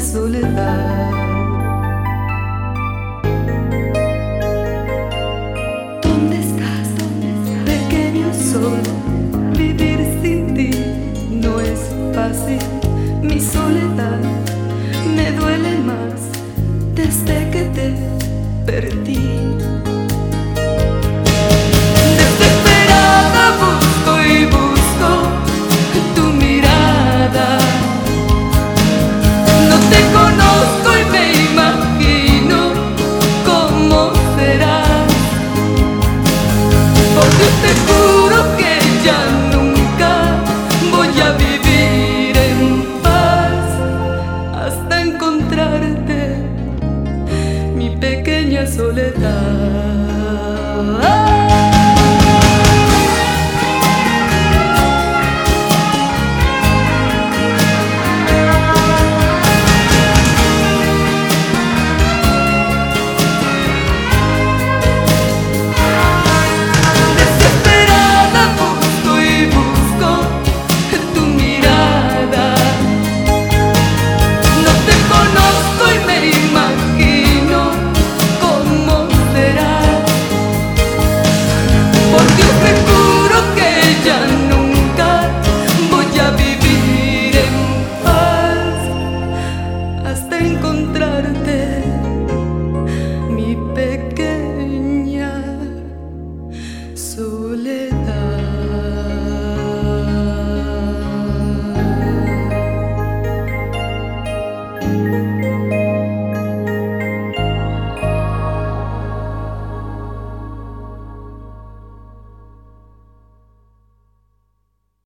soledad. ¿Dónde estás, pequeño sol? Vivir sin ti no es fácil. Mi soledad me duele más desde que te perdí. Desesperada busco y busco tu mirada. No te conozco y me imagino cómo serás. Porque te juro que ya nunca voy a vivir en paz hasta encontrarte, mi pequeña soledad. Hasta encontrarte,